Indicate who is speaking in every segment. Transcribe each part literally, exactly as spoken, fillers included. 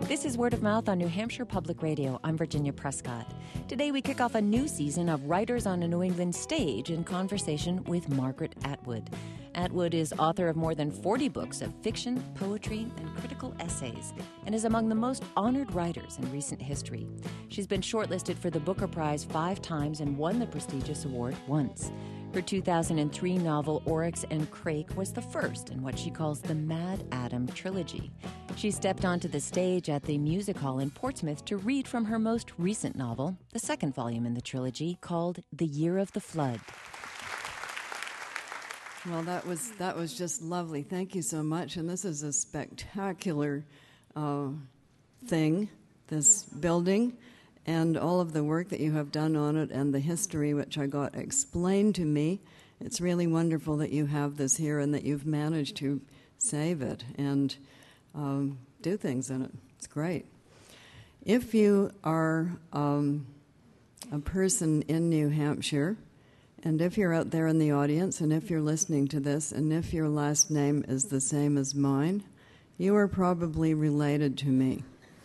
Speaker 1: This is Word of Mouth on New Hampshire Public Radio. I'm Virginia Prescott. Today we kick off a new season of Writers on a New England Stage in conversation with Margaret Atwood. Atwood is author of more than forty books of fiction, poetry, and critical essays, and is among the most honored writers in recent history. She's been shortlisted for the Booker Prize five times and won the prestigious award once. Her two thousand three novel, Oryx and Crake, was the first in what she calls the Mad Adam trilogy. She stepped onto the stage at the Music Hall in Portsmouth to read from her most recent novel, the second volume in the trilogy, called The Year of the Flood.
Speaker 2: Well, that was that was just lovely. Thank you so much. And this is a spectacular uh, thing, this building, and all of the work that you have done on it and the history which I got explained to me. It's really wonderful that you have this here and that you've managed to save it and um, do things in it. It's great. If you are um, a person in New Hampshire, and if you're out there in the audience, and if you're listening to this, and if your last name is the same as mine, you are probably related to me.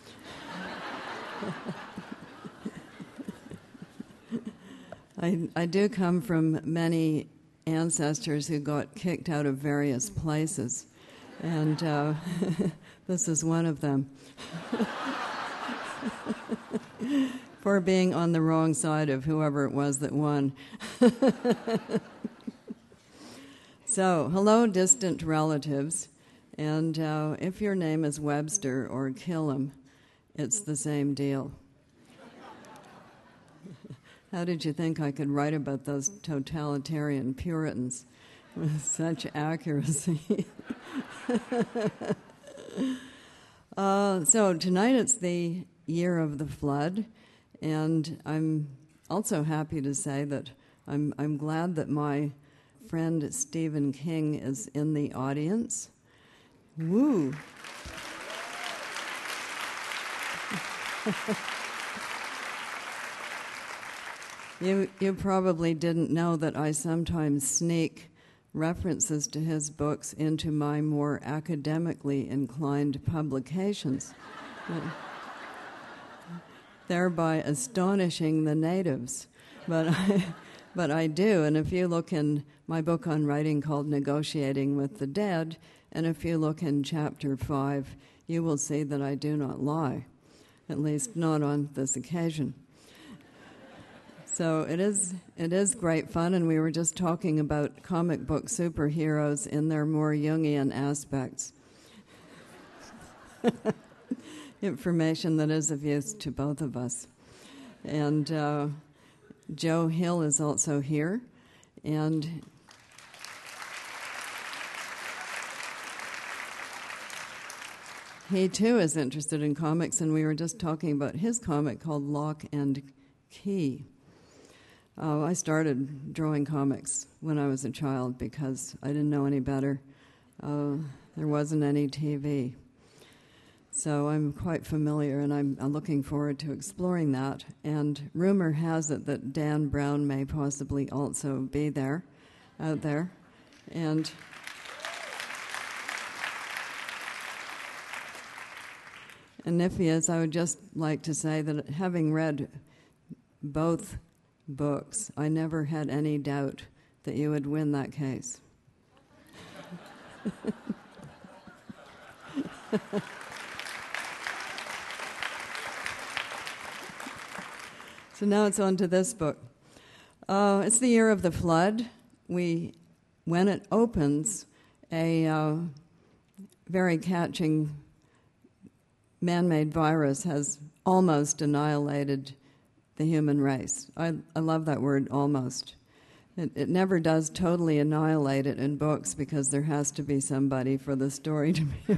Speaker 2: I, I do come from many ancestors who got kicked out of various places, and uh, this is one of them. For being on the wrong side of whoever it was that won. So, hello, distant relatives, and uh, if your name is Webster or Killam, it's the same deal. How did you think I could write about those totalitarian Puritans with such accuracy? uh, so tonight it's the Year of the Flood, and I'm also happy to say that I'm, I'm glad that my friend Stephen King is in the audience. Woo! You, you probably didn't know that I sometimes sneak references to his books into my more academically inclined publications, thereby astonishing the natives. But I, but I do, and if you look in my book on writing called Negotiating with the Dead, and if you look in chapter five, you will see that I do not lie, at least not on this occasion. So it is it is great fun, and we were just talking about comic book superheroes in their more Jungian aspects. Information that is of use to both of us. And uh, Joe Hill is also here, and he too is interested in comics, and we were just talking about his comic called Lock and Key. Uh, I started drawing comics when I was a child because I didn't know any better. Uh, there wasn't any T V. So I'm quite familiar, and I'm, I'm looking forward to exploring that. And rumor has it that Dan Brown may possibly also be there, out there. And and if he is, I would just like to say that having read both books, I never had any doubt that you would win that case. So now it's on to this book. Uh, it's the Year of the Flood. We, when it opens, a uh, very catching man-made virus has almost annihilated the human race. I, I love that word, almost. It, it never does totally annihilate it in books because there has to be somebody for the story to be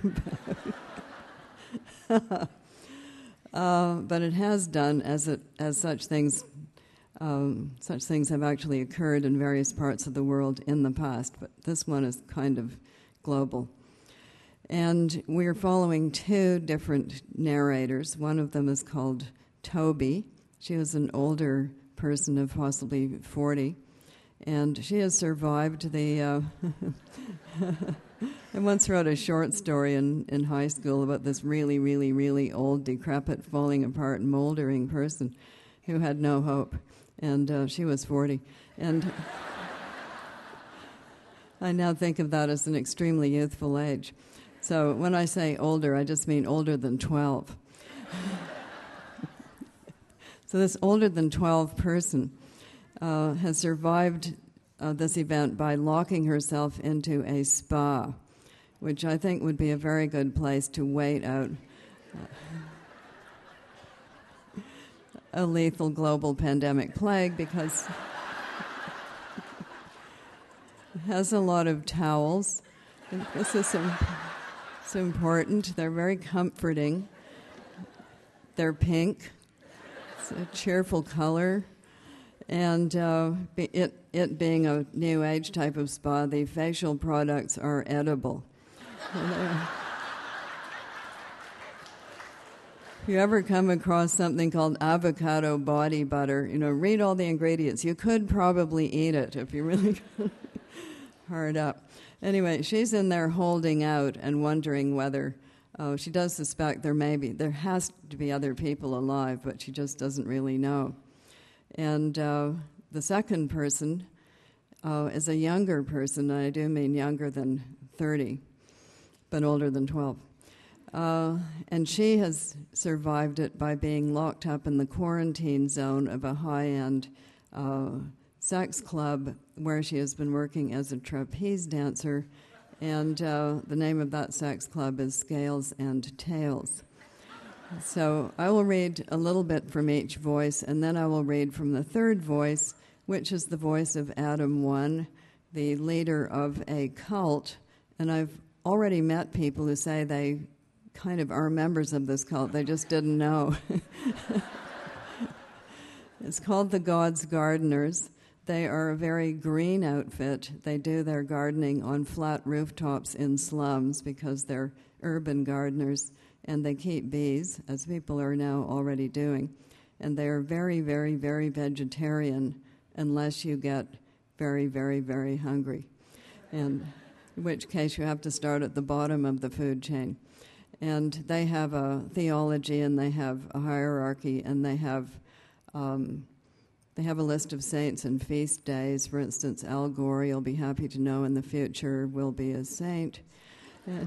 Speaker 2: about. uh, but it has done, as it as such things, um, such things have actually occurred in various parts of the world in the past. But this one is kind of global. And we're following two different narrators. One of them is called Toby. She was an older person of possibly forty, And she has survived the... Uh, I once wrote a short story in, in high school about this really, really, really old, decrepit, falling apart, moldering person who had no hope. And uh, she was forty. And I now think of that as an extremely youthful age. So when I say older, I just mean older than twelve. So this older than twelve person uh, has survived uh, this event by locking herself into a spa, which I think would be a very good place to wait out uh, a lethal global pandemic plague, because it has a lot of towels. And this is im- it's important. They're very comforting. They're pink. It's a cheerful color. And uh, be, it, it being a new age type of spa, the facial products are edible. If you ever come across something called avocado body butter, you know, read all the ingredients. You could probably eat it if you really hard up. Anyway, she's in there holding out and wondering whether, oh, she does suspect there may be, there has to be other people alive, but she just doesn't really know. And uh, the second person uh, is a younger person, and I do mean younger than thirty, but older than twelve. Uh, and she has survived it by being locked up in the quarantine zone of a high-end uh, sex club where she has been working as a trapeze dancer, and uh, the name of that sex club is Scales and Tails. So I will read a little bit from each voice, and then I will read from the third voice, which is the voice of Adam One, the leader of a cult. And I've already met people who say they kind of are members of this cult. They just didn't know. It's called the God's Gardeners. They are a very green outfit. They do their gardening on flat rooftops in slums because they're urban gardeners, and they keep bees, as people are now already doing. And they are very, very, very vegetarian unless you get very, very, very hungry, and in which case you have to start at the bottom of the food chain. And they have a theology, and they have a hierarchy, and they have um, they have a list of saints and feast days. For instance, Al Gore, you'll be happy to know, in the future will be a saint. And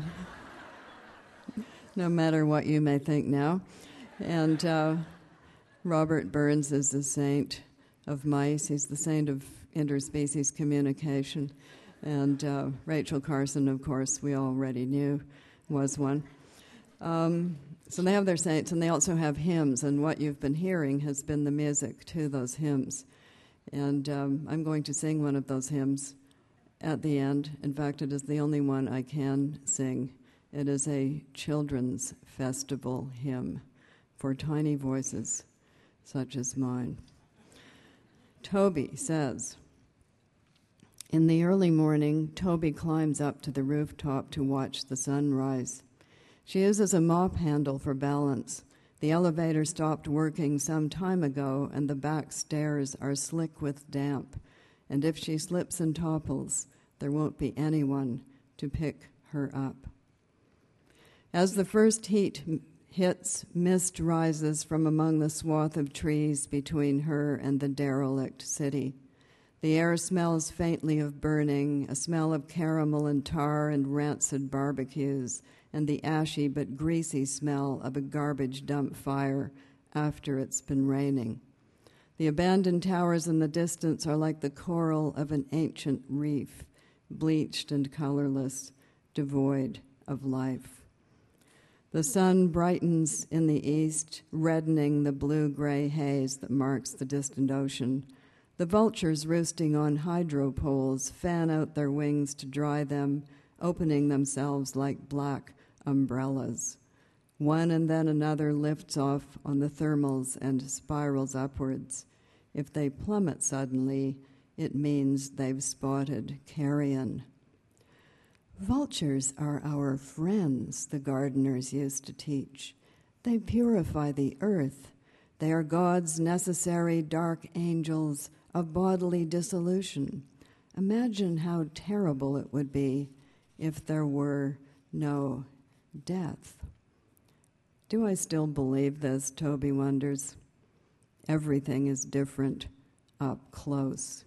Speaker 2: no matter what you may think now. And uh, Robert Burns is the saint of mice. He's the saint of interspecies communication. And uh, Rachel Carson, of course, we already knew was one. Um, so they have their saints, and they also have hymns, and what you've been hearing has been the music to those hymns. And um, I'm going to sing one of those hymns at the end. In fact, it is the only one I can sing. It is a children's festival hymn for tiny voices such as mine. Toby says, in the early morning, Toby climbs up to the rooftop to watch the sun rise. She uses a mop handle for balance. The elevator stopped working some time ago, and the back stairs are slick with damp. And if she slips and topples, there won't be anyone to pick her up. As the first heat hits, mist rises from among the swath of trees between her and the derelict city. The air smells faintly of burning, a smell of caramel and tar and rancid barbecues, and the ashy but greasy smell of a garbage dump fire after it's been raining. The abandoned towers in the distance are like the coral of an ancient reef, bleached and colorless, devoid of life. The sun brightens in the east, reddening the blue-gray haze that marks the distant ocean. The vultures roosting on hydro poles fan out their wings to dry them, opening themselves like black umbrellas. One and then another lifts off on the thermals and spirals upwards. If they plummet suddenly, it means they've spotted carrion. Vultures are our friends, the gardeners used to teach. They purify the earth. They are God's necessary dark angels, of bodily dissolution. Imagine how terrible it would be if there were no death. Do I still believe this? Toby wonders. Everything is different up close.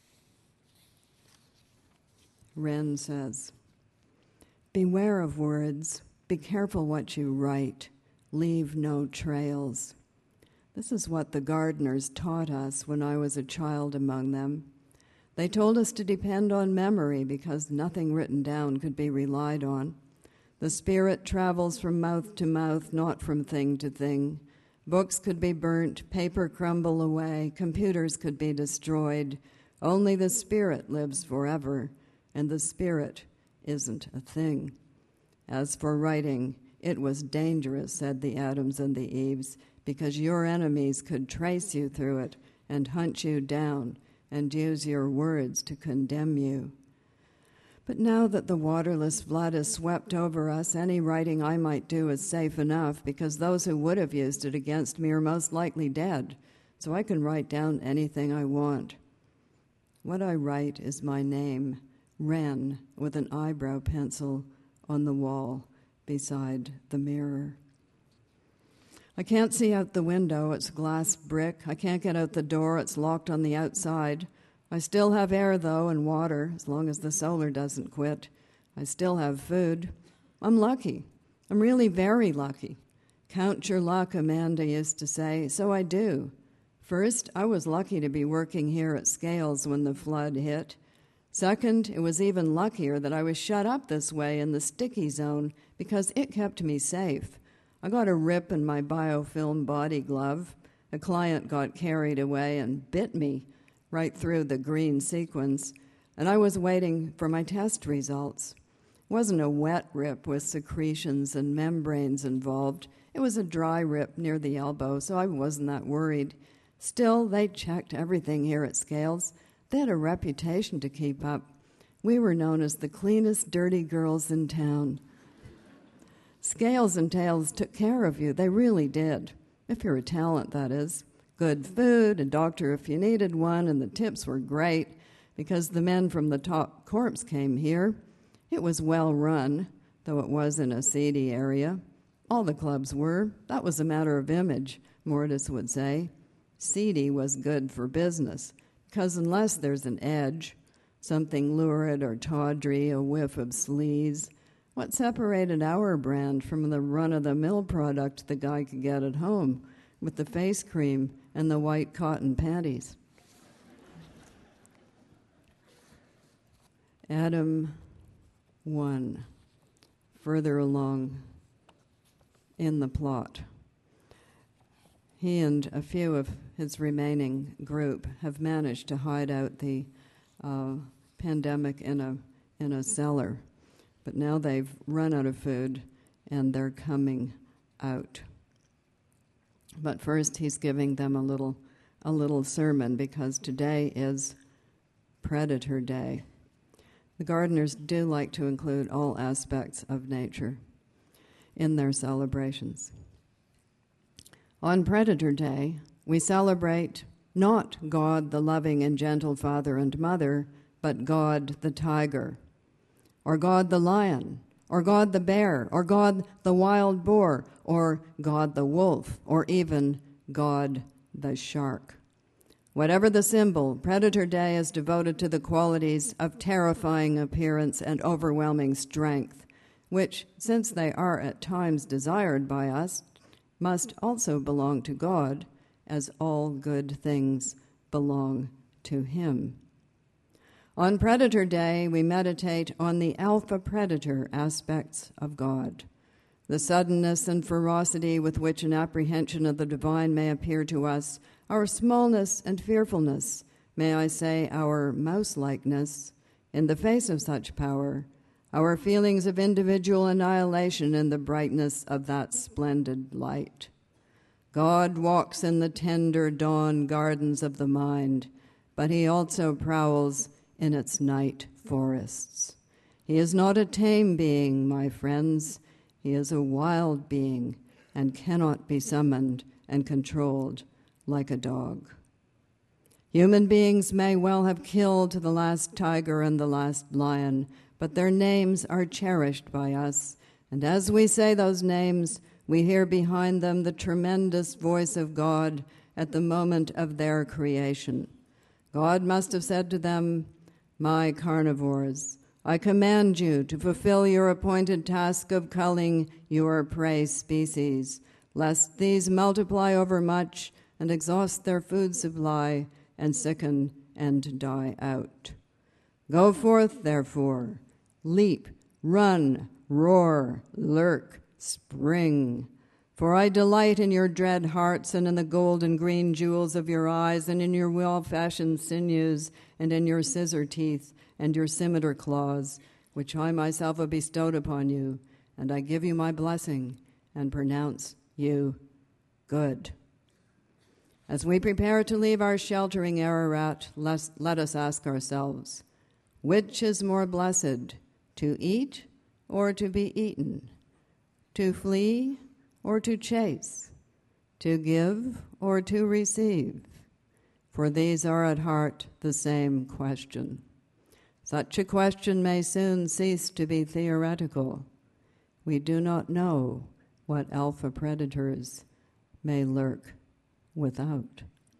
Speaker 2: Wren says, beware of words. Be careful what you write. Leave no trails. This is what the gardeners taught us when I was a child among them. They told us to depend on memory because nothing written down could be relied on. The spirit travels from mouth to mouth, not from thing to thing. Books could be burnt, paper crumble away, computers could be destroyed. Only the spirit lives forever, and the spirit isn't a thing. As for writing, it was dangerous, said the Adams and the Eves, because your enemies could trace you through it and hunt you down and use your words to condemn you. But now that the waterless flood has swept over us, any writing I might do is safe enough because those who would have used it against me are most likely dead, so I can write down anything I want. What I write is my name, Wren, with an eyebrow pencil on the wall beside the mirror. I can't see out the window, it's glass brick. I can't get out the door, it's locked on the outside. I still have air, though, and water, as long as the solar doesn't quit. I still have food. I'm lucky. I'm really very lucky. Count your luck, Amanda used to say. So I do. First, I was lucky to be working here at Scales when the flood hit. Second, it was even luckier that I was shut up this way in the sticky zone because it kept me safe. I got a rip in my biofilm body glove. A client got carried away and bit me right through the green sequence, and I was waiting for my test results. It wasn't a wet rip with secretions and membranes involved. It was a dry rip near the elbow, so I wasn't that worried. Still, they checked everything here at Scales. They had a reputation to keep up. We were known as the cleanest dirty girls in town. Scales and Tails took care of you. They really did. If you're a talent, that is. Good food, a doctor if you needed one, and the tips were great because the men from the top corps came here. It was well run, though it was in a seedy area. All the clubs were. That was a matter of image, Mortis would say. Seedy was good for business because unless there's an edge, something lurid or tawdry, a whiff of sleaze, what separated our brand from the run-of-the-mill product the guy could get at home with the face cream and the white cotton panties? Adam one, further along in the plot. He and a few of his remaining group have managed to hide out the uh, pandemic in a in a cellar. But now they've run out of food, and they're coming out. But first, he's giving them a little, a little sermon, because today is Predator Day. The gardeners do like to include all aspects of nature in their celebrations. On Predator Day, we celebrate not God, the loving and gentle father and mother, but God, the tiger, or God the lion, or God the bear, or God the wild boar, or God the wolf, or even God the shark. Whatever the symbol, Predator Day is devoted to the qualities of terrifying appearance and overwhelming strength, which, since they are at times desired by us, must also belong to God, as all good things belong to Him. On Predator Day, we meditate on the alpha predator aspects of God, the suddenness and ferocity with which an apprehension of the divine may appear to us, our smallness and fearfulness, may I say our mouse-likeness, in the face of such power, our feelings of individual annihilation in the brightness of that splendid light. God walks in the tender dawn gardens of the mind, but He also prowls in its night forests. He is not a tame being, my friends. He is a wild being and cannot be summoned and controlled like a dog. Human beings may well have killed the last tiger and the last lion, but their names are cherished by us. And as we say those names, we hear behind them the tremendous voice of God at the moment of their creation. God must have said to them, "My carnivores, I command you to fulfill your appointed task of culling your prey species, lest these multiply overmuch and exhaust their food supply and sicken and die out. Go forth, therefore, leap, run, roar, lurk, spring. For I delight in your dread hearts and in the gold and green jewels of your eyes and in your well-fashioned sinews and in your scissor teeth and your scimitar claws, which I myself have bestowed upon you, and I give you my blessing and pronounce you good." As we prepare to leave our sheltering Ararat, let, let us ask ourselves, which is more blessed, to eat or to be eaten, to flee or to chase, to give or to receive? For these are at heart the same question. Such a question may soon cease to be theoretical. We do not know what alpha predators may lurk without.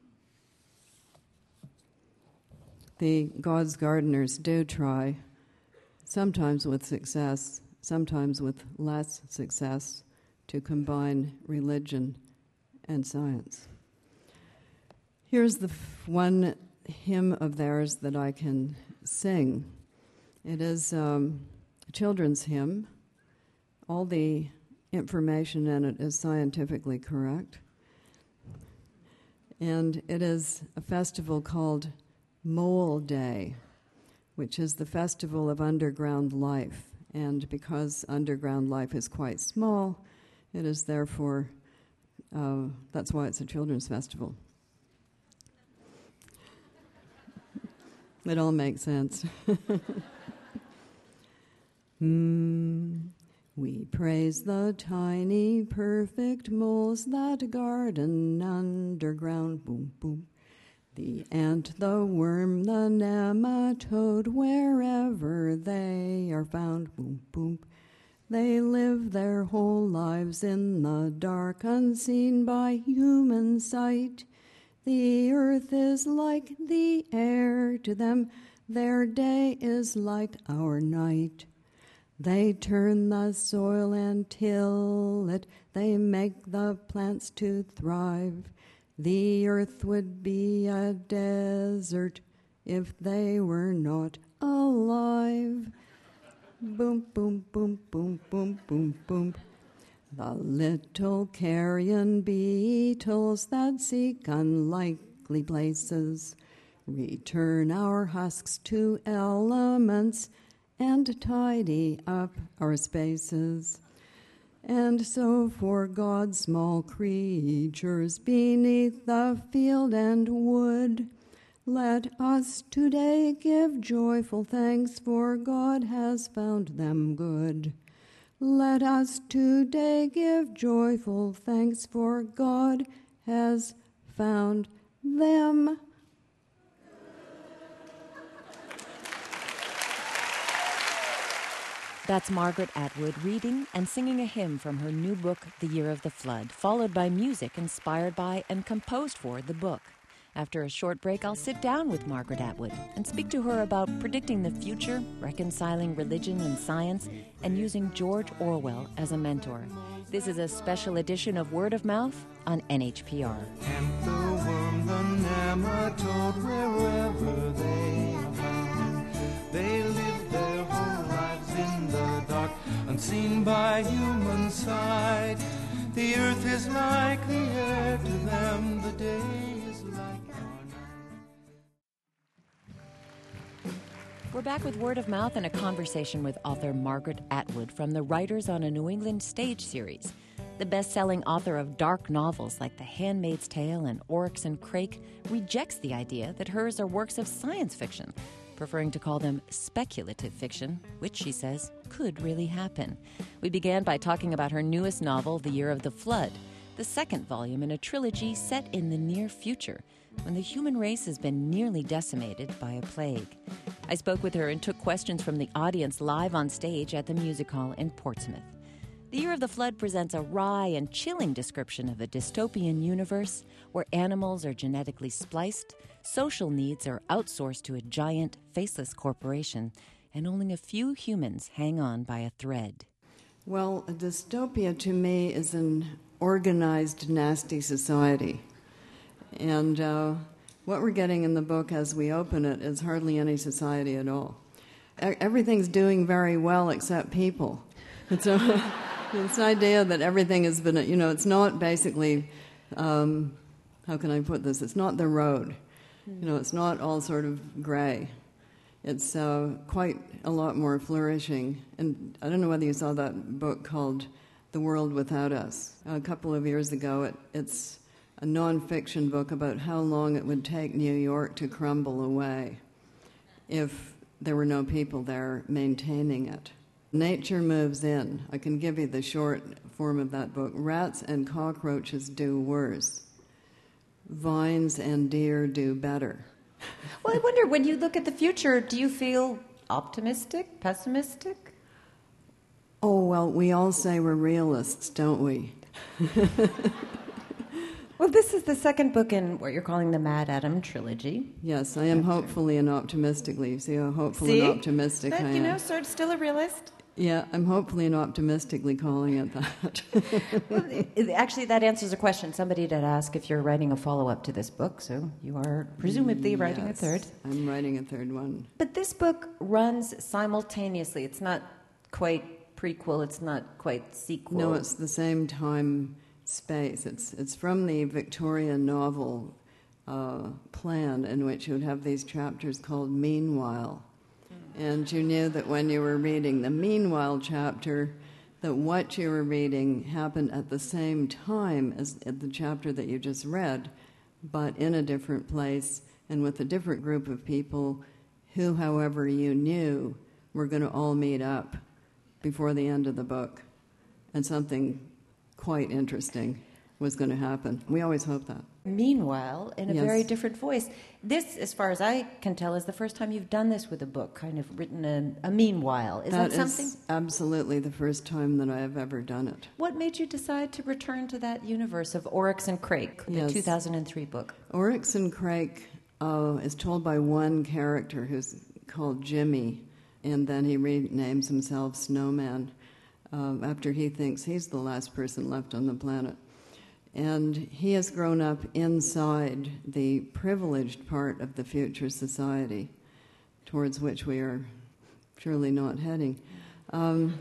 Speaker 2: The God's gardeners do try, sometimes with success, sometimes with less success, to combine religion and science. Here's the f- one hymn of theirs that I can sing. It is um, a children's hymn. All the information in it is scientifically correct. And it is a festival called Mole Day, which is the festival of underground life. And because underground life is quite small, it is therefore, uh, that's why it's a children's festival. It all makes sense. mm, we praise the tiny, perfect moles that garden underground. Boom, boom. The ant, the worm, the nematode, wherever they are found. Boom, boom. They live their whole lives in the dark, unseen by human sight. The earth is like the air to them, their day is like our night. They turn the soil and till it, they make the plants to thrive. The earth would be a desert if they were not alive. Boom, boom, boom, boom, boom, boom, boom. The little carrion beetles that seek unlikely places return our husks to elements and tidy up our spaces. And so for God's small creatures beneath the field and wood, let us today give joyful thanks, for God has found them good. Let us today give joyful thanks, for God has found them.
Speaker 1: That's Margaret Atwood reading and singing a hymn from her new book, The Year of the Flood, followed by music inspired by and composed for the book. After a short break, I'll sit down with Margaret Atwood and speak to her about predicting the future, reconciling religion and science, and using George Orwell as a mentor. This is a special edition of Word of Mouth on N H P R.
Speaker 3: And the worm, the nematode, wherever they are found, they live their whole lives in the dark, unseen by human sight. The earth is like the air to them, the day is like our night.
Speaker 1: We're back with Word of Mouth and a conversation with author Margaret Atwood from the Writers on a New England Stage series. The best-selling author of dark novels like The Handmaid's Tale and Oryx and Crake rejects the idea that hers are works of science fiction, preferring to call them speculative fiction, which, she says, could really happen. We began by talking about her newest novel, The Year of the Flood, the second volume in a trilogy set in the near future. when the human race has been nearly decimated by a plague. I spoke with her and took questions from the audience live on stage at the Music Hall in Portsmouth. The Year of the Flood presents a wry and chilling description of a dystopian universe where animals are genetically spliced, social needs are outsourced to a giant, faceless corporation, and only a few humans hang on by a thread.
Speaker 2: Well, a dystopia to me is an organized, nasty society. And uh, what we're getting in the book as we open it is hardly any society at all. E- everything's doing very well except people. And so this idea that everything has been, you know, it's not basically, um, how can I put this? It's not the road. You know, it's not all sort of gray. It's uh, quite a lot more flourishing. And I don't know whether you saw that book called The World Without Us. A couple of years ago, it, it's a nonfiction book about how long it would take New York to crumble away if there were no people there maintaining it. Nature moves in. I can give you the short form of that book. Rats and cockroaches do worse. Vines and deer do better.
Speaker 4: Well, I wonder, when you look at the future, do you feel optimistic, pessimistic?
Speaker 2: Oh, well, we all say we're realists, don't we?
Speaker 4: Well, this is the second book in what you're calling the Mad Adam trilogy.
Speaker 2: Yes, I am hopefully and optimistically. You see how hopeful
Speaker 4: See?
Speaker 2: and optimistic
Speaker 4: But,
Speaker 2: I am.
Speaker 4: you know, sort of still a realist.
Speaker 2: Yeah, I'm hopefully and optimistically calling it that.
Speaker 4: Well, it, actually, that answers a question. Somebody did ask if you're writing a follow-up to this book, so you are presumably writing
Speaker 2: Yes,
Speaker 4: a third.
Speaker 2: I'm writing a third one.
Speaker 4: But this book runs simultaneously. It's not quite prequel. It's not quite sequel.
Speaker 2: No, it's the same time space. It's it's from the Victorian novel uh, plan, in which you would have these chapters called Meanwhile. And you knew that when you were reading the Meanwhile chapter, that what you were reading happened at the same time as the chapter that you just read, but in a different place and with a different group of people who, however, you knew were going to all meet up before the end of the book. And something quite interesting was going to happen. We always hope that.
Speaker 4: Meanwhile, in a
Speaker 2: Yes.
Speaker 4: very different voice. This, as far as I can tell, is the first time you've done this with a book, kind of written a, a meanwhile. Is that,
Speaker 2: That
Speaker 4: something?
Speaker 2: is absolutely the first time that I have ever done it.
Speaker 4: What made you decide to return to that universe of Oryx and Crake, the
Speaker 2: Yes.
Speaker 4: two thousand three book?
Speaker 2: Oryx and Crake uh, is told by one character who's called Jimmy, and then he renames himself Snowman uh, after he thinks he's the last person left on the planet. And he has grown up inside the privileged part of the future society towards which we are surely not heading. Um,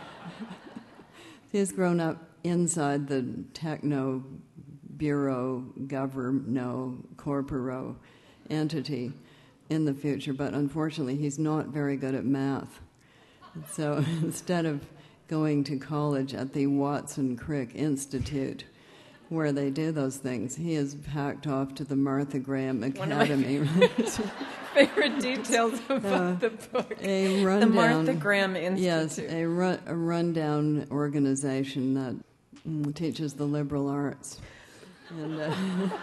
Speaker 2: he has grown up inside the techno bureau, governo, corporo entity in the future, but unfortunately he's not very good at math. So instead of going to college at the Watson Crick Institute, where they do those things, he has hacked off to the Martha Graham Academy.
Speaker 4: Favorite details about
Speaker 2: Uh,
Speaker 4: the book.
Speaker 2: A rundown,
Speaker 4: The Martha Graham Institute.
Speaker 2: Yes, a, run, a rundown organization that mm, teaches the liberal arts. And, uh,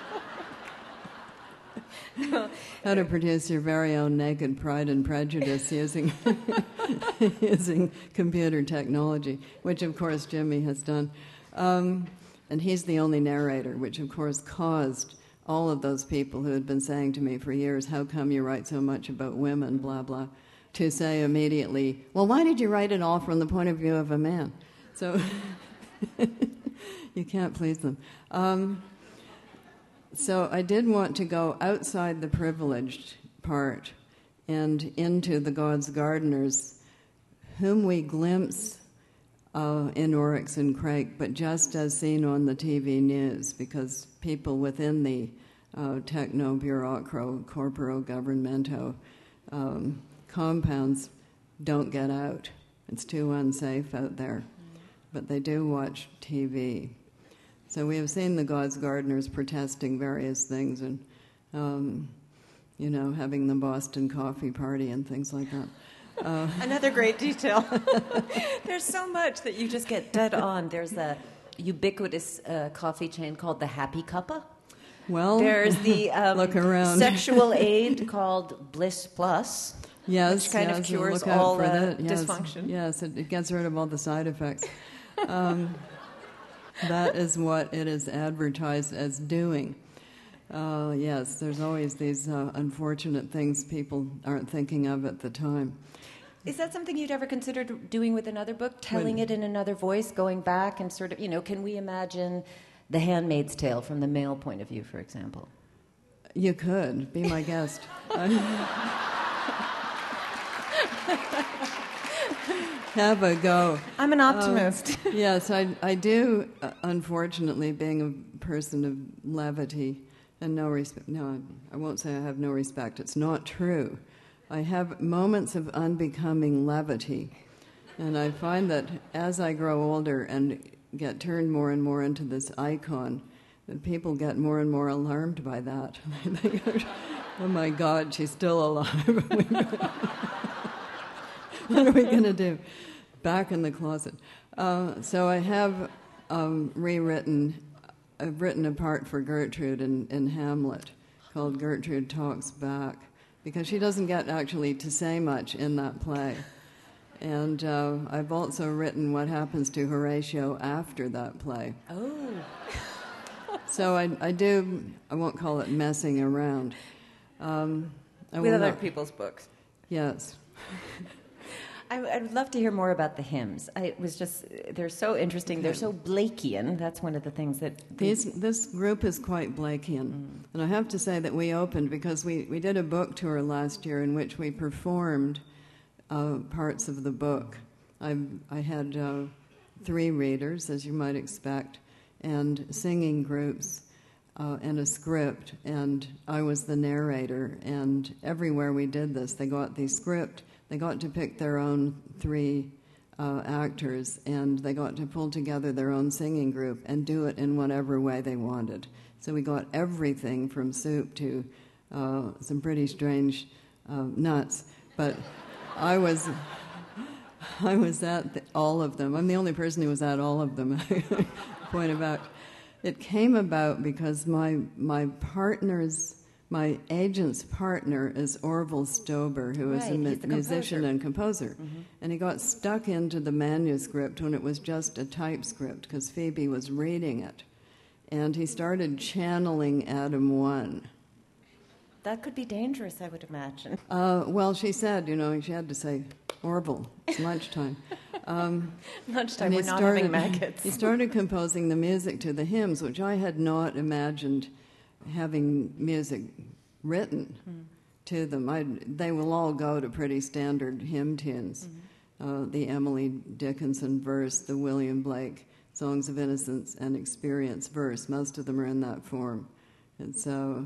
Speaker 2: how to produce your very own naked Pride and Prejudice using using computer technology, which of course Jimmy has done. Um, and he's the only narrator, which of course caused all of those people who had been saying to me for years, how come you write so much about women, blah, blah, to say immediately, well, why did you write it all from the point of view of a man? So you can't please them. Um, so I did want to go outside the privileged part and into the God's gardeners, whom we glimpse uh, in Oryx and Crake, but just as seen on the T V news, because people within the uh, techno-bureaucro, corporo-governmento um, compounds don't get out. It's too unsafe out there. But they do watch T V. So we have seen the God's gardeners protesting various things and, um, you know, having the Boston Coffee Party and things like that. Uh,
Speaker 4: Another great detail. There's so much that you just get dead on. There's a ubiquitous uh, coffee chain called the Happy Cuppa.
Speaker 2: Well,
Speaker 4: there's the um,
Speaker 2: look around.
Speaker 4: sexual aid called Bliss Plus.
Speaker 2: Yes,
Speaker 4: which kind
Speaker 2: yes,
Speaker 4: of cures
Speaker 2: look out
Speaker 4: all
Speaker 2: for
Speaker 4: uh,
Speaker 2: that. Yes,
Speaker 4: dysfunction.
Speaker 2: Yes, it, it gets rid of all the side effects. Um, that is what it is advertised as doing. Uh, yes, there's always these uh, unfortunate things people aren't thinking of at the time.
Speaker 4: Is that something you'd ever considered doing with another book, telling
Speaker 2: When-
Speaker 4: it in another voice, going back and sort of, you know, can we imagine The Handmaid's Tale from the male point of view, for example?
Speaker 2: You could. Be my guest. Have a go.
Speaker 4: I'm an optimist.
Speaker 2: Um, yes, I, I do, uh, unfortunately, being a person of levity and no respect. No, I won't say I have no respect. It's not true. I have moments of unbecoming levity. And I find that as I grow older and get turned more and more into this icon, that people get more and more alarmed by that. They think, oh my God, she's still alive. What are we going to do? Back in the closet. Uh, so I have um, rewritten, I've written a part for Gertrude in, in Hamlet called Gertrude Talks Back, because she doesn't get actually to say much in that play. And uh, I've also written what happens to Horatio after that play.
Speaker 4: Oh.
Speaker 2: So I, I do, I won't call it messing around. Um, I
Speaker 4: With
Speaker 2: will
Speaker 4: other
Speaker 2: not-
Speaker 4: people's books.
Speaker 2: Yes.
Speaker 4: I, I'd love to hear more about the hymns. I, it was just, they're so interesting. They're so Blakean. That's one of the things that...
Speaker 2: These, this group is quite Blakean. Mm. And I have to say that we opened, because we, we did a book tour last year in which we performed uh, parts of the book. I, I had uh, three readers, as you might expect, and singing groups uh, and a script, and I was the narrator. And everywhere we did this, they got the script, they got to pick their own three uh, actors, and they got to pull together their own singing group and do it in whatever way they wanted. So we got everything from soup to uh, some pretty strange uh, nuts. But I was I was at the, all of them. I'm the only person who was at all of them. Point about it came about because my my partner's my agent's partner is Orville Stober, who is
Speaker 4: Right,
Speaker 2: a mu-
Speaker 4: he's the
Speaker 2: musician
Speaker 4: composer.
Speaker 2: and composer.
Speaker 4: Mm-hmm.
Speaker 2: And he got stuck into the manuscript when it was just a typescript, because Phoebe was reading it. And he started channeling Adam One.
Speaker 4: That could be dangerous, I would imagine.
Speaker 2: Uh, well, she said, you know, she had to say, Orville, it's lunchtime. Um,
Speaker 4: Lunchtime,
Speaker 2: and
Speaker 4: we're
Speaker 2: he
Speaker 4: not
Speaker 2: started,
Speaker 4: having maggots.
Speaker 2: He started composing the music to the hymns, which I had not imagined having music written mm. to them. I, they will all go to pretty standard hymn tunes. Mm-hmm. Uh, the Emily Dickinson verse, the William Blake Songs of Innocence and Experience verse. Most of them are in that form. And so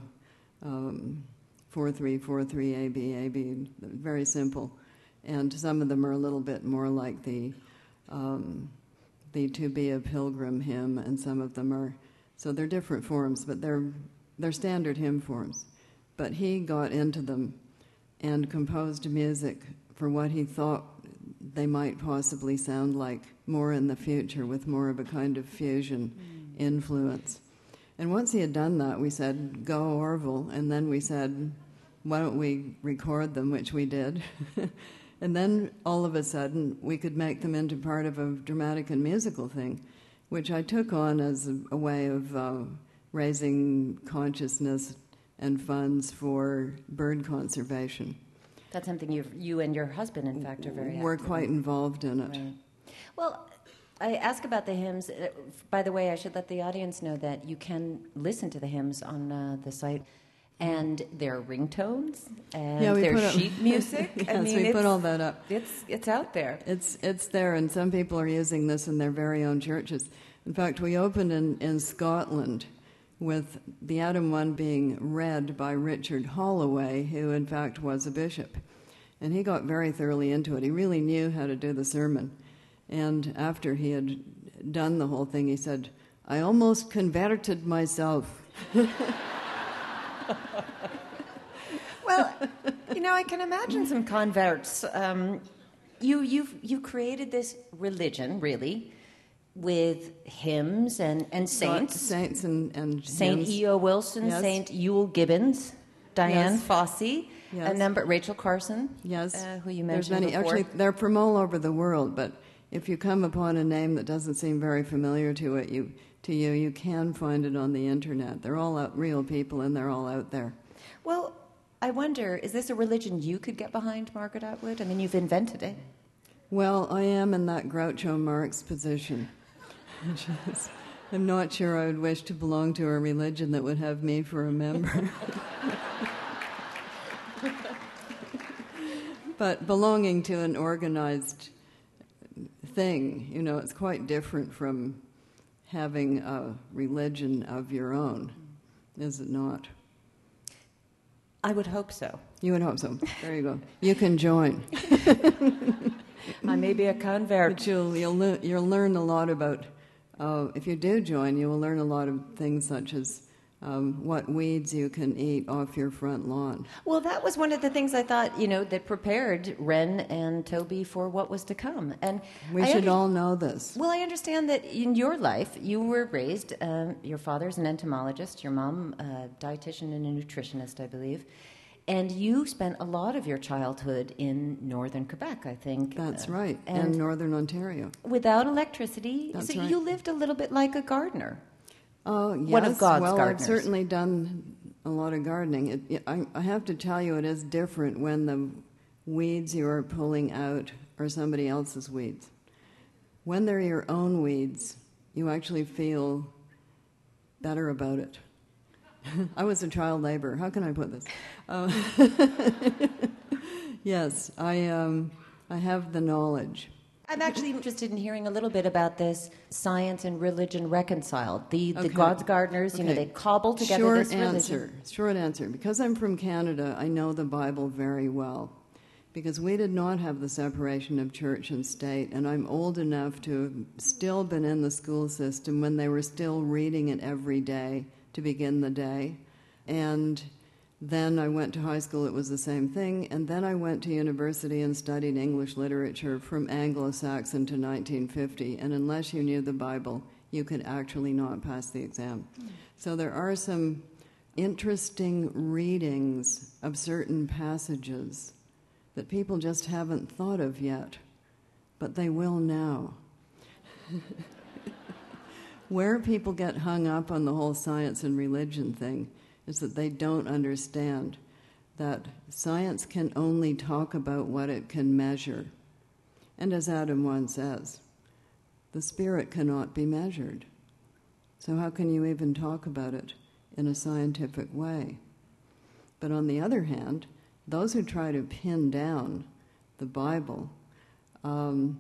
Speaker 2: um, four three, four three, A B, A B, very simple. And some of them are a little bit more like the um, the To Be a Pilgrim hymn, and some of them are, so they're different forms, but they're they're standard hymn forms. But he got into them and composed music for what he thought they might possibly sound like more in the future, with more of a kind of fusion mm. influence. And once he had done that, we said, go Orville, and then we said, why don't we record them, which we did. And then all of a sudden, we could make them into part of a dramatic and musical thing, which I took on as a, a way of uh, raising consciousness and funds for bird conservation.
Speaker 4: That's something you you and your husband, in fact, are very
Speaker 2: We're
Speaker 4: active
Speaker 2: quite
Speaker 4: in.
Speaker 2: involved in it.
Speaker 4: Right. Well, I ask about the hymns. Uh, By the way, I should let the audience know that you can listen to the hymns on uh, the site, and there are ringtones, and
Speaker 2: Yeah, we
Speaker 4: there's
Speaker 2: put up-
Speaker 4: sheet music.
Speaker 2: Yes,
Speaker 4: I mean,
Speaker 2: we put
Speaker 4: it's-
Speaker 2: all that up.
Speaker 4: It's it's out there.
Speaker 2: It's it's there, and some people are using this in their very own churches. In fact, we opened in, in Scotland with the Adam One being read by Richard Holloway, who in fact was a bishop. And he got very thoroughly into it. He really knew how to do the sermon. And after he had done the whole thing, he said, I almost converted myself.
Speaker 4: Well, you know, I can imagine some converts. Um, you, you've, you created this religion, really, with hymns and, and saints.
Speaker 2: Saints and, and
Speaker 4: Saint
Speaker 2: hymns.
Speaker 4: E O. Wilson,
Speaker 2: Yes.
Speaker 4: Saint Ewell Gibbons, Diane
Speaker 2: Yes.
Speaker 4: Fossey,
Speaker 2: Yes.
Speaker 4: a number, Rachel Carson,
Speaker 2: Yes.
Speaker 4: uh, who you
Speaker 2: There's
Speaker 4: mentioned
Speaker 2: many.
Speaker 4: before.
Speaker 2: Actually, they're from all over the world, but if you come upon a name that doesn't seem very familiar to it, you to you, you can find it on the internet. They're all out, real people, and they're all out there.
Speaker 4: Well, I wonder, is this a religion you could get behind, Margaret Atwood? I mean, you've invented it.
Speaker 2: Well, I am in that Groucho Marx position. Which is, I'm not sure I would wish to belong to a religion that would have me for a member. But belonging to an organized thing, you know, it's quite different from having a religion of your own, is it not?
Speaker 4: I would hope so.
Speaker 2: You would hope so. There you go. You can join.
Speaker 4: I may be a convert.
Speaker 2: But you'll, you'll, le- you'll learn a lot about, uh, if you do join, you will learn a lot of things such as um, what weeds you can eat off your front lawn.
Speaker 4: Well, that was one of the things I thought, you know, that prepared Ren and Toby for what was to come. And
Speaker 2: We
Speaker 4: I
Speaker 2: should
Speaker 4: under-
Speaker 2: all know this.
Speaker 4: Well, I understand that in your life, you were raised, um, your father's an entomologist, your mom a dietitian and a nutritionist, I believe, and you spent a lot of your childhood in northern Quebec, I think.
Speaker 2: That's
Speaker 4: uh,
Speaker 2: right, and,
Speaker 4: And
Speaker 2: northern Ontario.
Speaker 4: without electricity,
Speaker 2: That's
Speaker 4: so
Speaker 2: right.
Speaker 4: you lived a little bit like a gardener.
Speaker 2: Oh, yes.
Speaker 4: One of God's
Speaker 2: well,
Speaker 4: gardeners.
Speaker 2: I've certainly done a lot of gardening. It, it, I, I have to tell you, it is different when the weeds you are pulling out are somebody else's weeds. When they're your own weeds, you actually feel better about it. I was a child laborer. How can I put this? Uh, yes, I, um, I have the knowledge.
Speaker 4: I'm actually interested in hearing a little bit about this science and religion reconciled. The, the
Speaker 2: Okay.
Speaker 4: God's gardeners, you know,
Speaker 2: Okay.
Speaker 4: they cobble together
Speaker 2: Short
Speaker 4: this religion.
Speaker 2: answer. Short answer. Because I'm from Canada, I know the Bible very well. Because we did not have the separation of church and state, and I'm old enough to have still been in the school system when they were still reading it every day to begin the day. And then I went to high school, it was the same thing, and then I went to university and studied English literature from Anglo-Saxon to nineteen fifty, and unless you knew the Bible, you could actually not pass the exam. So there are some interesting readings of certain passages that people just haven't thought of yet, but they will now. Where people get hung up on the whole science and religion thing is that they don't understand that science can only talk about what it can measure. And as Adam once says, the spirit cannot be measured. So how can you even talk about it in a scientific way? But on the other hand, those who try to pin down the Bible um,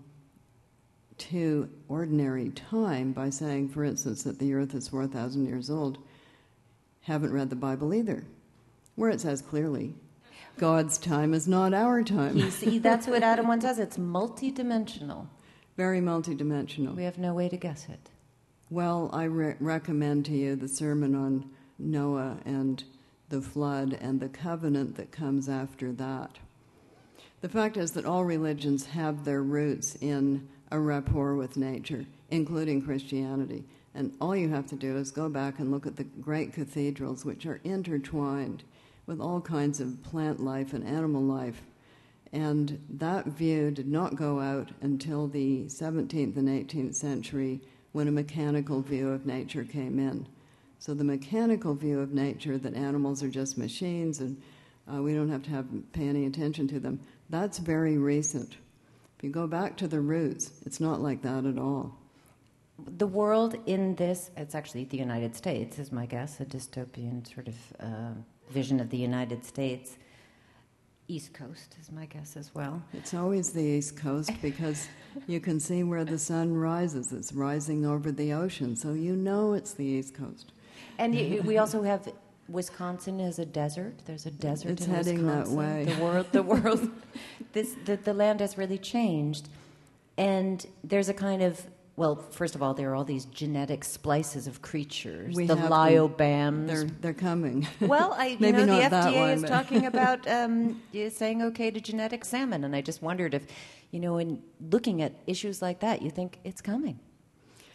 Speaker 2: to ordinary time by saying, for instance, that the earth is four thousand years old, haven't read the Bible either, where it says clearly, God's time is not our time.
Speaker 4: You see, that's what Adam once says. It's multidimensional.
Speaker 2: Very multidimensional.
Speaker 4: We have no way to guess it.
Speaker 2: Well, I re- recommend to you the sermon on Noah and the flood and the covenant that comes after that. The fact is that all religions have their roots in a rapport with nature, including Christianity. And all you have to do is go back and look at the great cathedrals, which are intertwined with all kinds of plant life and animal life. And that view did not go out until the seventeenth and eighteenth century, when a mechanical view of nature came in. So the mechanical view of nature, that animals are just machines and uh, we don't have to have pay any attention to them, that's very recent. If you go back to the roots, it's not like that at all.
Speaker 4: The world in this, it's actually the United States, is my guess, a dystopian sort of uh, vision of the United States. East Coast is my guess as well.
Speaker 2: It's always the East Coast because you can see where the sun rises. It's rising over the ocean, so you know it's the East Coast.
Speaker 4: And you, we also have Wisconsin as a desert. There's a desert
Speaker 2: It's
Speaker 4: in
Speaker 2: heading that
Speaker 4: Wisconsin.
Speaker 2: way.
Speaker 4: The world, the world, this, the, the land has really changed. And there's a kind of, well, first of all, there are all these genetic splices of creatures,
Speaker 2: We
Speaker 4: the
Speaker 2: have them.
Speaker 4: lyobams.
Speaker 2: They're they're coming.
Speaker 4: Well, I, you
Speaker 2: Maybe
Speaker 4: know, the
Speaker 2: not
Speaker 4: F D A
Speaker 2: that one,
Speaker 4: is
Speaker 2: but-
Speaker 4: talking about um, is saying okay to genetic salmon, and I just wondered if, you know, in looking at issues like that, you think it's coming.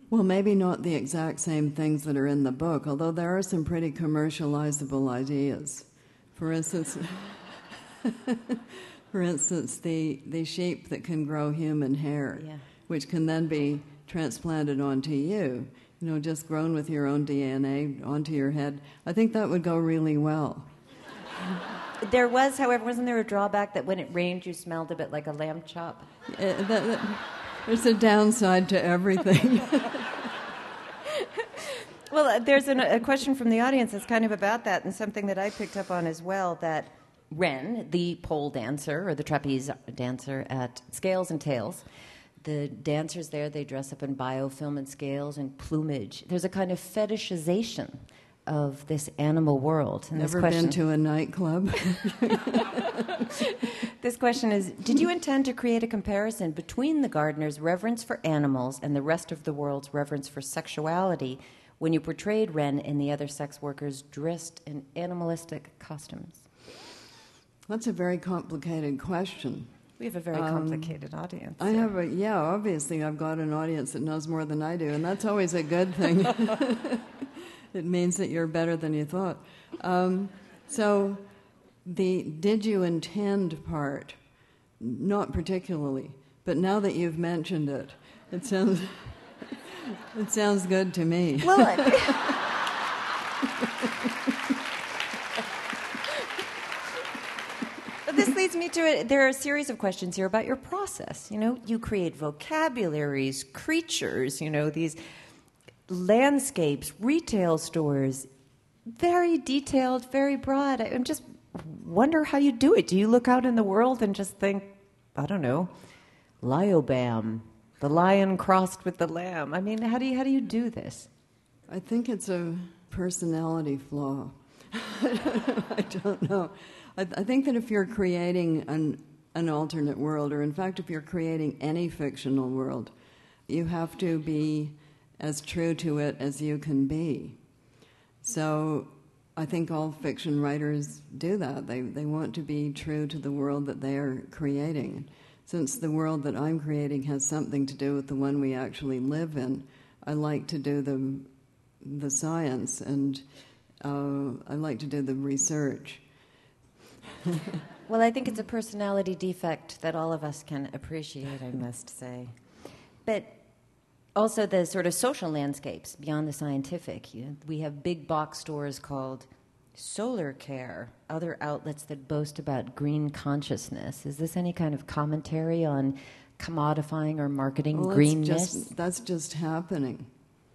Speaker 2: Well, maybe not the exact same things that are in the book, although there are some pretty commercializable ideas. For instance, for instance, the, the sheep that can grow human hair,
Speaker 4: Yeah.
Speaker 2: which can then be transplanted onto you, you know, just grown with your own D N A onto your head. I think that would go really well.
Speaker 4: There was, however, wasn't there a drawback that when it rained you smelled a bit like a lamb chop?
Speaker 2: Uh, that, that, there's a downside to everything.
Speaker 4: Well, uh, there's an, a question from the audience that's kind of about that, and something that I picked up on as well, that Ren, the pole dancer, or the trapeze dancer at Scales and Tails, the dancers there, they dress up in biofilm and scales and plumage. There's a kind of fetishization of this animal world. And
Speaker 2: Never
Speaker 4: this question,
Speaker 2: been to a nightclub.
Speaker 4: This question is, did you intend to create a comparison between the gardener's reverence for animals and the rest of the world's reverence for sexuality when you portrayed Ren and the other sex workers dressed in animalistic costumes?
Speaker 2: That's a very complicated question.
Speaker 4: We have a very
Speaker 2: Um,
Speaker 4: complicated audience.
Speaker 2: I have a, yeah, obviously I've got an audience that knows more than I do, and that's always a good thing. It means that you're better than you thought. Um, so the did you intend part, not particularly, but now that you've mentioned it, it sounds, it sounds good to me.
Speaker 4: Well, I- But this leads me to it. There are a series of questions here about your process. You know, you create vocabularies, creatures, you know, these landscapes, retail stores, very detailed, very broad. I just wonder how you do it. Do you look out in the world and just think, I don't know, Liobam, the lion crossed with the lamb? I mean, how do you, how do you do this?
Speaker 2: I think it's a personality flaw. I don't know. I, I think that if you're creating an, an alternate world, or in fact, if you're creating any fictional world, you have to be as true to it as you can be. So I think all fiction writers do that. They, they want to be true to the world that they are creating. Since the world that I'm creating has something to do with the one we actually live in, I like to do the, the science, and uh, I like to do the research.
Speaker 4: Well, I think it's a personality defect that all of us can appreciate, I must say. But also the sort of social landscapes beyond the scientific. You know, we have big box stores called Solar Care, other outlets that boast about green consciousness. Is this any kind of commentary on commodifying or marketing
Speaker 2: Well,
Speaker 4: greenness?
Speaker 2: Just, that's just happening.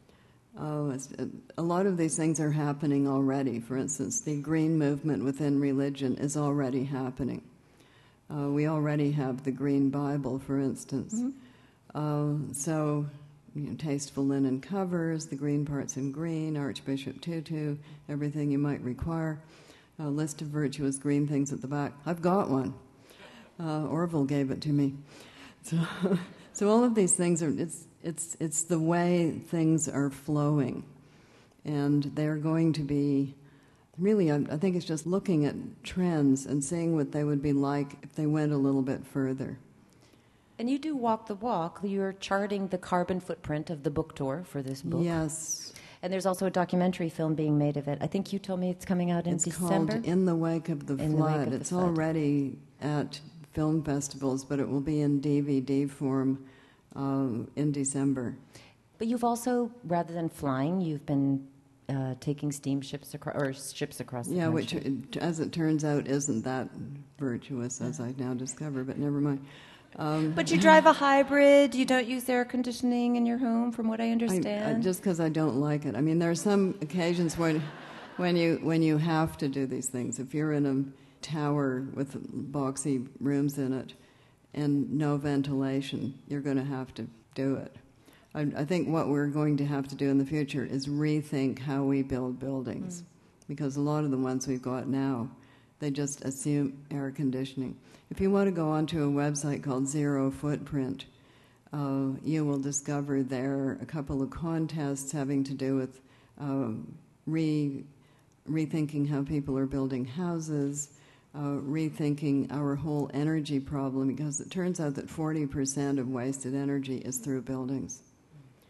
Speaker 2: Oh, it's, a lot of these things are happening already. For instance, the green movement within religion is already happening. Uh, we already have the Green Bible, for instance. Mm-hmm. Uh, so, you know, tasteful linen covers, the green parts in green, Archbishop Tutu, everything you might require. A list of virtuous green things at the back. I've got one. Uh, Orville gave it to me. So, so all of these things are, it's, it's, it's the way things are flowing. And they're going to be, really, I, I think it's just looking at trends and seeing what they would be like if they went a little bit further.
Speaker 4: And you do walk the walk. You're charting the carbon footprint of the book tour for this book.
Speaker 2: Yes.
Speaker 4: And there's also a documentary film being made of it. I think you told me it's coming out in
Speaker 2: it's
Speaker 4: December.
Speaker 2: It's called In the Wake of the
Speaker 4: In
Speaker 2: Flood.
Speaker 4: the Wake of the
Speaker 2: It's
Speaker 4: Flood.
Speaker 2: already at film festivals, but it will be in D V D form um, in December.
Speaker 4: But you've also, rather than flying, you've been uh, taking steamships across, or ships across the
Speaker 2: Yeah,
Speaker 4: country.
Speaker 2: which, as it turns out, isn't that virtuous, as I now discover, but never mind. Um,
Speaker 4: But you drive a hybrid. You don't use air conditioning in your home, from what I
Speaker 2: I,
Speaker 4: understand.
Speaker 2: I, just because I don't like it. I mean, there are some occasions when, when you when you have to do these things. If you're in a tower with boxy rooms in it and no ventilation, you're going to have to do it. I, I think what we're going to have to do in the future is rethink how we build buildings, mm. because a lot of the ones we've got now, they just assume air conditioning. If you want to go onto a website called Zero Footprint, uh, you will discover there a couple of contests having to do with um, re, rethinking how people are building houses, uh, rethinking our whole energy problem, because it turns out that forty percent of wasted energy is through buildings.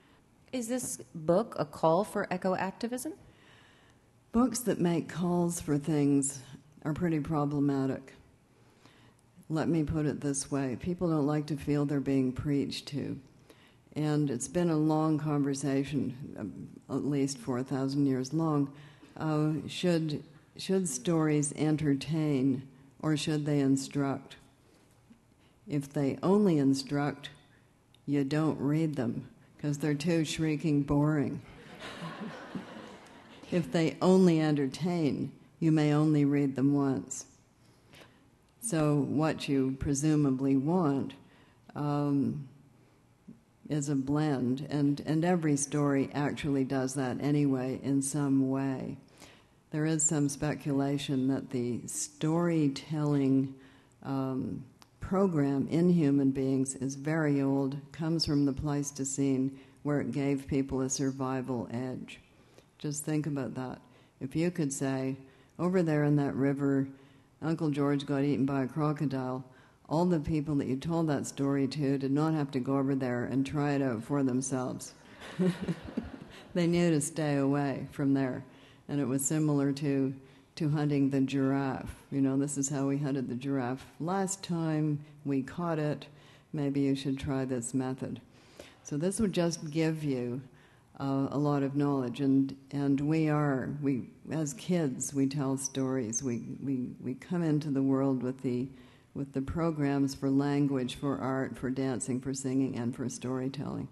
Speaker 4: Is this book a call for eco-activism?
Speaker 2: Books that make calls for things are pretty problematic. Let me put it this way. People don't like to feel they're being preached to. And it's been a long conversation, at least for a thousand years long. Uh, should, should stories entertain or should they instruct? If they only instruct, you don't read them because they're too shrieking boring. If they only entertain, you may only read them once. So what you presumably want um, is a blend, and, and every story actually does that anyway in some way. There is some speculation that the storytelling um, program in human beings is very old, comes from the Pleistocene, where it gave people a survival edge. Just think about that. If you could say, over there in that river, Uncle George got eaten by a crocodile, all the people that you told that story to did not have to go over there and try it out for themselves. They knew to stay away from there. And it was similar to, to hunting the giraffe. You know, this is how we hunted the giraffe last time, we caught it, maybe you should try this method. So this would just give you uh, a lot of knowledge, and, and we are, we as kids, we tell stories. We, we, we come into the world with the, with the programs for language, for art, for dancing, for singing, and for storytelling.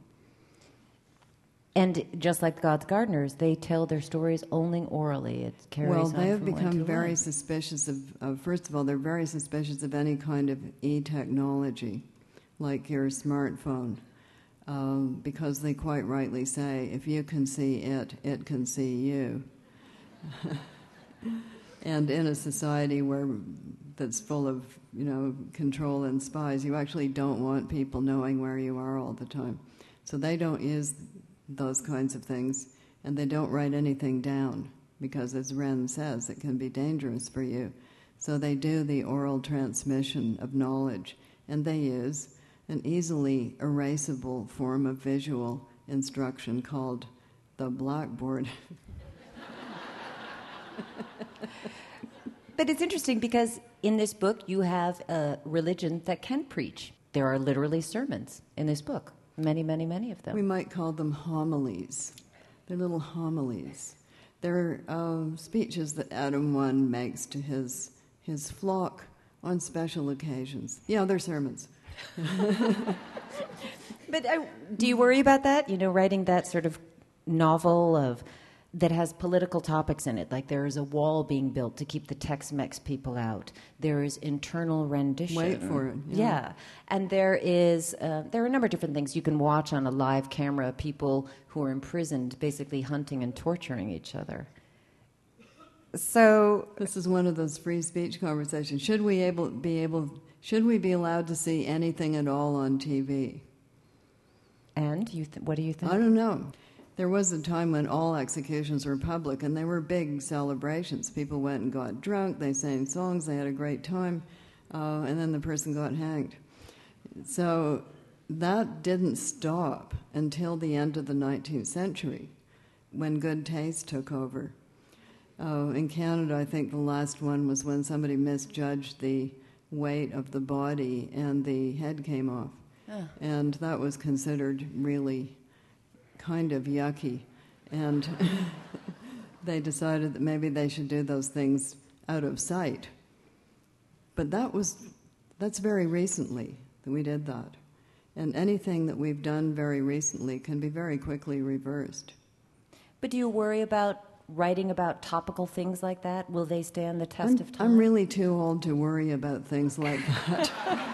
Speaker 4: And just like God's gardeners, they tell their stories only orally. It carries
Speaker 2: well,
Speaker 4: on
Speaker 2: they have
Speaker 4: from
Speaker 2: become
Speaker 4: one to
Speaker 2: very
Speaker 4: one.
Speaker 2: suspicious of, of, first of all, they're very suspicious of any kind of e-technology, like your smartphone, um, because they quite rightly say, if you can see it, it can see you. And in a society where that's full of, you know, control and spies, you actually don't want people knowing where you are all the time. So they don't use those kinds of things, and they don't write anything down, because as Ren says, it can be dangerous for you. So they do the oral transmission of knowledge, and they use an easily erasable form of visual instruction called the blackboard.
Speaker 4: But it's interesting because in this book you have a religion that can preach. There are literally sermons in this book. Many, many, many of them.
Speaker 2: We might call them homilies. They're little homilies. They're uh, speeches that Adam one makes to his his flock on special occasions. Yeah, they're sermons.
Speaker 4: But I, do you worry about that? You know, writing that sort of novel of that has political topics in it, like there is a wall being built to keep the Tex-Mex people out. There is internal rendition.
Speaker 2: Wait for it. Yeah,
Speaker 4: yeah. And there is uh, there are a number of different things you can watch on a live camera. People who are imprisoned, basically hunting and torturing each other. So
Speaker 2: this is one of those free speech conversations. Should we able be able? Should we be allowed to see anything at all on T V?
Speaker 4: And you, th- what do you think?
Speaker 2: I don't know. There was a time when all executions were public, and they were big celebrations. People went and got drunk, they sang songs, they had a great time, uh, and then the person got hanged. So that didn't stop until the end of the nineteenth century, when good taste took over. Uh, in Canada, I think the last one was when somebody misjudged the weight of the body and the head came off.
Speaker 4: Oh.
Speaker 2: And that was considered really kind of yucky, and they decided that maybe they should do those things out of sight. But that was, that's very recently that we did that. And anything that we've done very recently can be very quickly reversed.
Speaker 4: But do you worry about writing about topical things like that? Will they stand the test
Speaker 2: I'm,
Speaker 4: of time?
Speaker 2: I'm really too old to worry about things like that.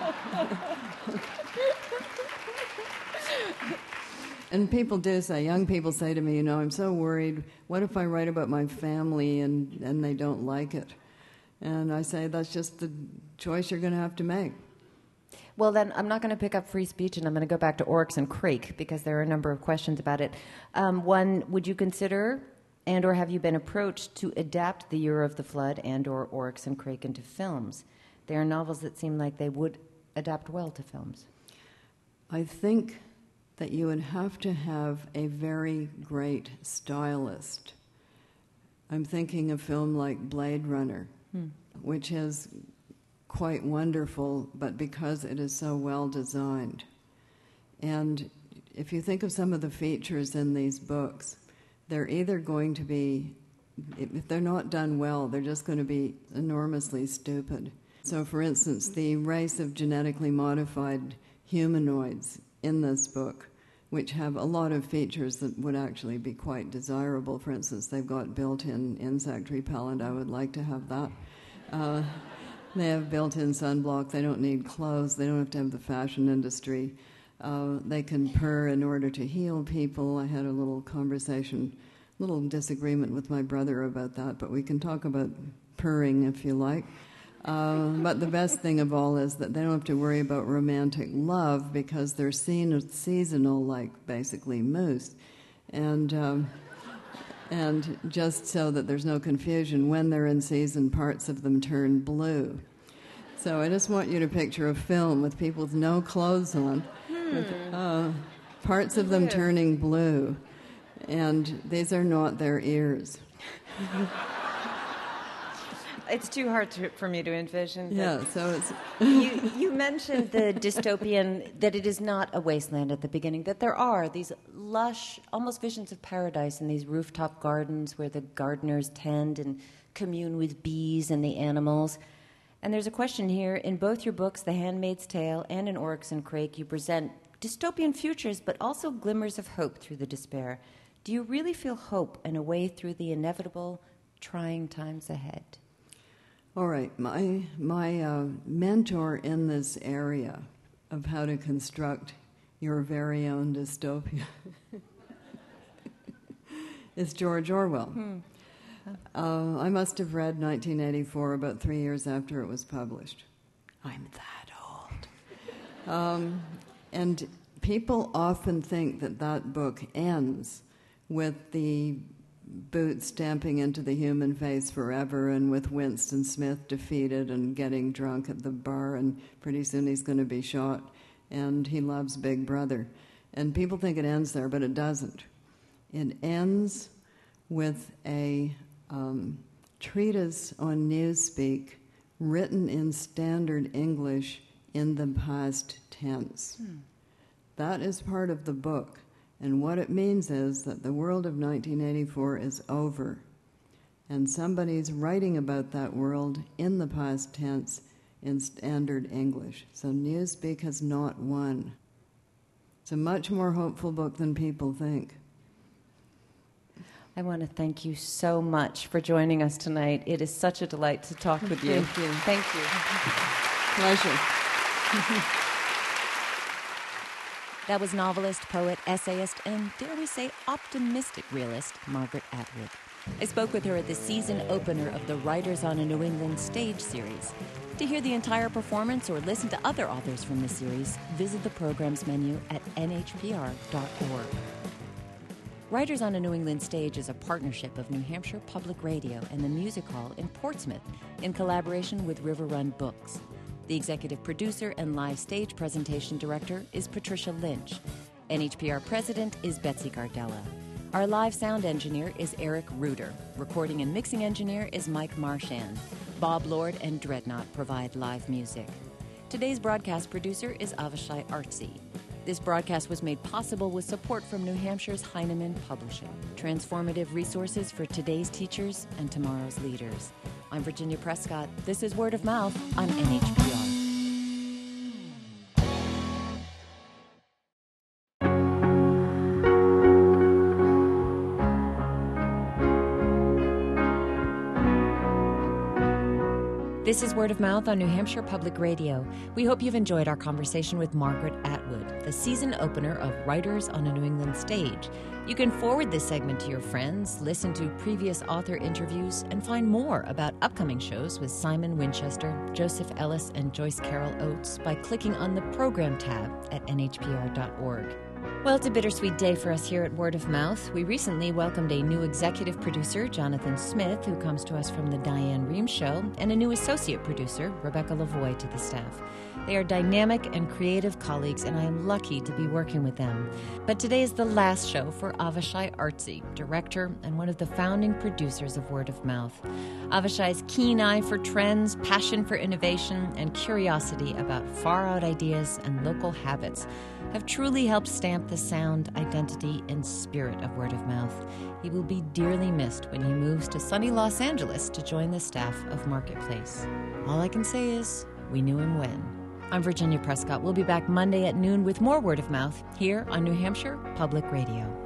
Speaker 2: And people do say, young people say to me, you know, I'm so worried, what if I write about my family and, and they don't like it? And I say, that's just the choice you're going to have to make.
Speaker 4: Well, then I'm not going to pick up free speech, and I'm going to go back to Oryx and Crake, because there are a number of questions about it. Um, one, would you consider and or have you been approached to adapt The Year of the Flood and or Oryx and Crake into films? They are novels that seem like they would adapt well to films.
Speaker 2: I think that you would have to have a very great stylist. I'm thinking a film like Blade Runner, hmm. which is quite wonderful, but because it is so well designed. And if you think of some of the features in these books, they're either going to be, if they're not done well, they're just going to be enormously stupid. So, for instance, the race of genetically modified humanoids in this book, which have a lot of features that would actually be quite desirable. For instance, they've got built-in insect repellent. I would like to have that. Uh, they have built-in sunblock. They don't need clothes. They don't have to have the fashion industry. Uh, they can purr in order to heal people. I had a little conversation, little disagreement with my brother about that, but we can talk about purring if you like. Uh, but the best thing of all is that they don't have to worry about romantic love because they're seen seasonal, like basically moose. And um, and just so that there's no confusion, when they're in season, parts of them turn blue. So I just want you to picture a film with people with no clothes on, hmm. with uh, parts of them turning blue. And these are not their ears.
Speaker 4: It's too hard to, for me to envision.
Speaker 2: Yeah, so it's...
Speaker 4: you, you mentioned the dystopian, that it is not a wasteland at the beginning, that there are these lush, almost visions of paradise in these rooftop gardens where the gardeners tend and commune with bees and the animals. And there's a question here. In both your books, The Handmaid's Tale and in Oryx and Crake, you present dystopian futures, but also glimmers of hope through the despair. Do you really feel hope and a way through the inevitable, trying times ahead?
Speaker 2: All right, my my uh, mentor in this area of how to construct your very own dystopia is George Orwell. Hmm. Uh, I must have read nineteen eighty-four about three years after it was published. I'm that old. Um, and people often think that that book ends with the boot stamping into the human face forever and with Winston Smith defeated and getting drunk at the bar and pretty soon he's going to be shot and he loves Big Brother. And people think it ends there, but it doesn't. It ends with a um, treatise on Newspeak written in standard English in the past tense. Hmm. That is part of the book. And what it means is that the world of nineteen eighty-four is over. And somebody's writing about that world in the past tense in standard English. So Newspeak has not won. It's a much more hopeful book than people think.
Speaker 4: I want to thank you so much for joining us tonight. It is such a delight to talk with you.
Speaker 2: Thank you.
Speaker 4: Thank you.
Speaker 2: Pleasure.
Speaker 1: That was novelist, poet, essayist, and dare we say optimistic realist, Margaret Atwood. I spoke with her at the season opener of the Writers on a New England Stage series. To hear the entire performance or listen to other authors from the series, visit the program's menu at N H P R dot org. Writers on a New England Stage is a partnership of New Hampshire Public Radio and the Music Hall in Portsmouth in collaboration with River Run Books. The executive producer and live stage presentation director is Patricia Lynch. N H P R president is Betsy Gardella. Our live sound engineer is Eric Reuter. Recording and mixing engineer is Mike Marchand. Bob Lord and Dreadnought provide live music. Today's broadcast producer is Avishai Artsy. This broadcast was made possible with support from New Hampshire's Heinemann Publishing. Transformative resources for today's teachers and tomorrow's leaders. I'm Virginia Prescott. This is Word of Mouth on N H P R. This is Word of Mouth on New Hampshire Public Radio. We hope you've enjoyed our conversation with Margaret Atwood, the season opener of Writers on a New England Stage. You can forward this segment to your friends, listen to previous author interviews, and find more about upcoming shows with Simon Winchester, Joseph Ellis, and Joyce Carol Oates by clicking on the Program tab at N H P R dot org. Well, it's a bittersweet day for us here at Word of Mouth. We recently welcomed a new executive producer, Jonathan Smith, who comes to us from The Diane Rehm Show, and a new associate associate producer, Rebecca Lavoie, to the staff. They are dynamic and creative colleagues, and I am lucky to be working with them. But today is the last show for Avishai Artsy, director and one of the founding producers of Word of Mouth. Avishai's keen eye for trends, passion for innovation, and curiosity about far-out ideas and local habits have truly helped stamp the sound, identity, and spirit of Word of Mouth. He will be dearly missed when he moves to sunny Los Angeles to join the staff of Marketplace. All I can say is, we knew him when. I'm Virginia Prescott. We'll be back Monday at noon with more Word of Mouth here on New Hampshire Public Radio.